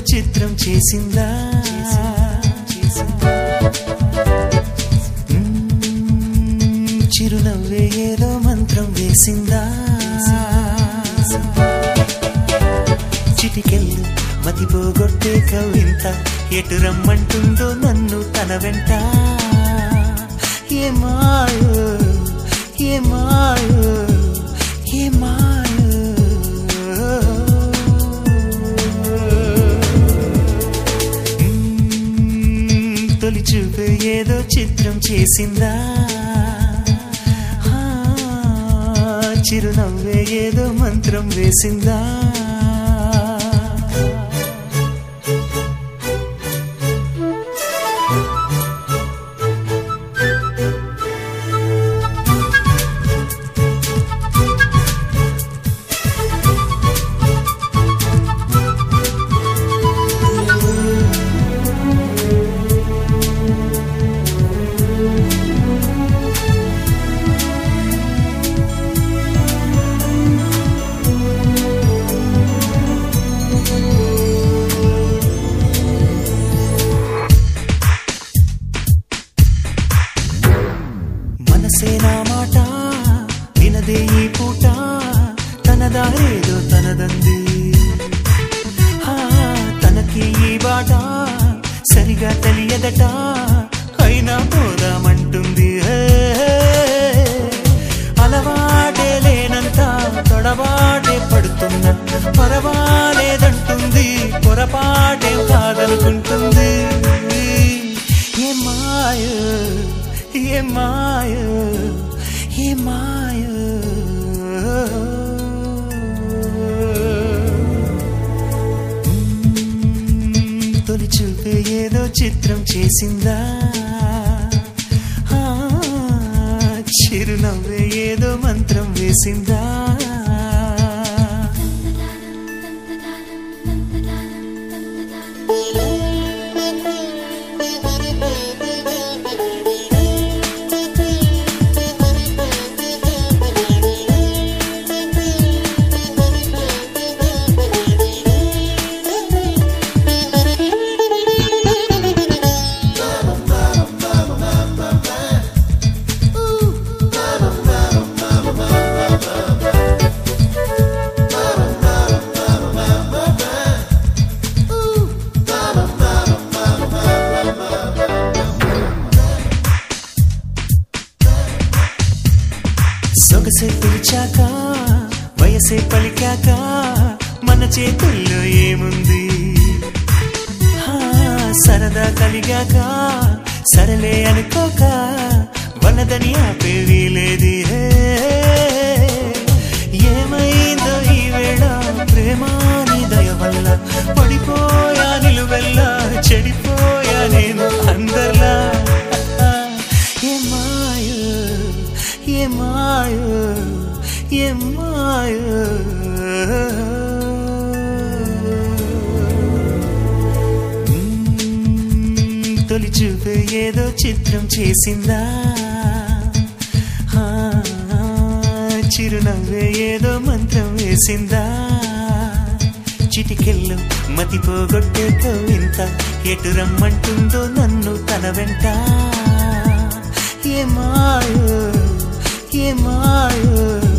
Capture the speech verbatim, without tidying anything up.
చిత్రం చేసిందా చిరునవ్వే ఏదో మంత్రం వేసిందా చిటికెళ్ళు మతిపోగొట్టే కవింత ఎటు రమ్మంటుందో నన్ను తన వెంట ఏ మాయో ఏ మాయో ఏ మాయో తొలి చూపే ఏదో చిత్రం చేసిందా చిరునవ్వే ఏదో మంత్రం వేసిందా మనసేనా మాట వినదే ఈ పూట తనదారేదో తనదంది తనకి ఈ బాట సరిగా తెలియదట అయినా పోదామంటుంది అలవాటే లేనంత తొడబాటే పడుతున్న పరవాలేదంటుంది పొరపాటే కాదనుకుంటుంది ఏ మాయో ఏ మాయో ఏ మాయో తొలి చూపే ఏదో చిత్రం చేసిందా చిరునవ్వే ఏదో మంత్రం వేసిందా సొగసే పిలిచాక వయసే పలికాక మన చేతుల్లో ఏముంది సరదా కలిగాక సరలే అనుకోక వనదని ఆపేవి లేది ఏమైందో ఈ వేళ ప్రేమాని దయ వల్ల పడిపోయా నిలువెల్లా చెడిపోయా నేను అందర్లా ఏ మాయో ఏ మాయో ఏ మాయో తొలి చూపే ఏదో చిత్రం చేసిందా చిరునవ్వే ఏదో మంత్రం వేసిందా చిటికెళ్ళు మతిపోగొట్టే కవింత ఎటు రమ్మంటుందో నన్ను తన వెంట ఏ మాయో ఏ మాయో